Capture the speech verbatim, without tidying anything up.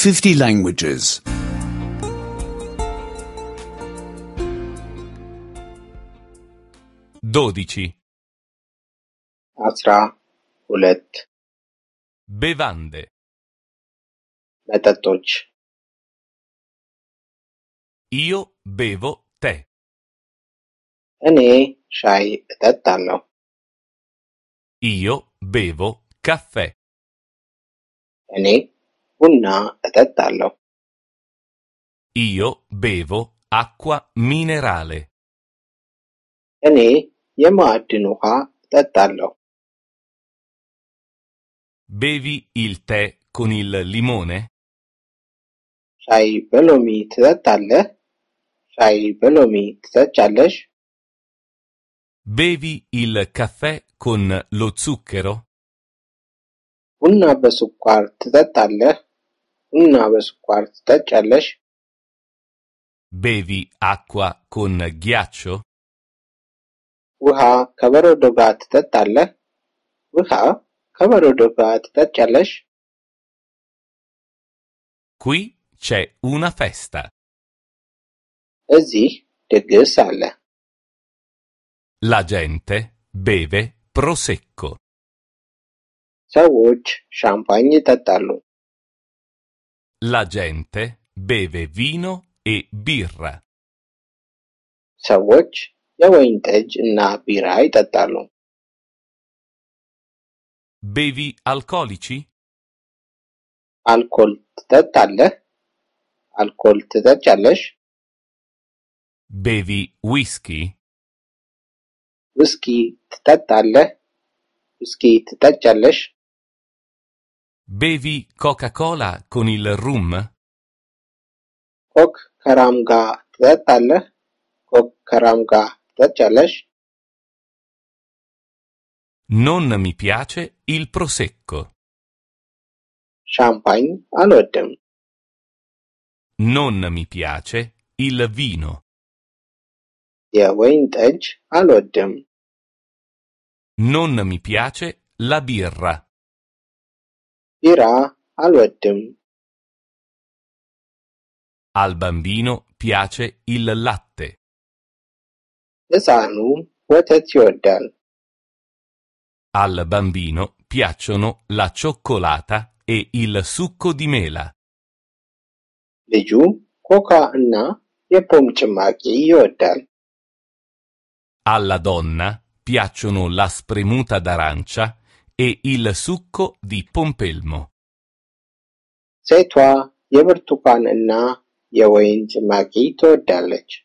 fifty languages. dodici. አስራ ሁለት Bevande. መጠጦች Io bevo tè. እኔ ሻይ እጠጣለሁ። Io bevo caffè. እኔ ቡና እጠጣለሁ። Io bevo acqua minerale. እኔ የማዕድን ውሃ እጠጣለሁ። Bevi il tè con il limone? ሻይ በሎሚ ትጠጣለህ? ሻይ በሎሚ ትጠጫለሽ? Bevi il caffè con lo zucchero? ቡና በስኳር ትጠጣለህ? ቡና በስኳር ትጠጫለሽ? Bevi acqua con ghiaccio? ውሃ ከበረዶ ጋር ትጠጣለህ? ውሃ ከበረዶ ጋር ትጠጫለሽ? Qui c'è una festa. እዚህ ድግስ አለ። La gente beve prosecco. ሰዎች ሻምፓኝ ይጠጣሉ። La gente beve vino e birra. ሰዎች የወይን ጠጅ እና ቢራ ይጠጣሉ። Bevi alcolici? አልኮል ትጠጣለህ? አልኮል ትጠጫለሽ? Bevi whisky? ውስኪ ትጠጣለህ? ውስኪ ትጠጫለሽ? Bevi Coca-Cola con il rum? ኮክ ከራም ጋር ትጠጣለህ? ኮክ ከራም ጋር ትጠጫለሽ? Non mi piace il prosecco. ሻምፓኝ አልወድም። Non mi piace il vino. የወይን ጠጅ አልወድም። Non mi piace la birra. ቢራ አልወድም። Al bambino piace il latte. ሕፃኑ ወተት ይወዳል። Al bambino piacciono la cioccolata e il succo di mela. ልጁ ኮካ እና የፖም ጭማቂ ይወዳል። Alla donna piacciono la spremuta d'arancia e il succo di pompelmo. ሴቷ የብርቱካን እና የወይን ጭማቂ ትወዳለች።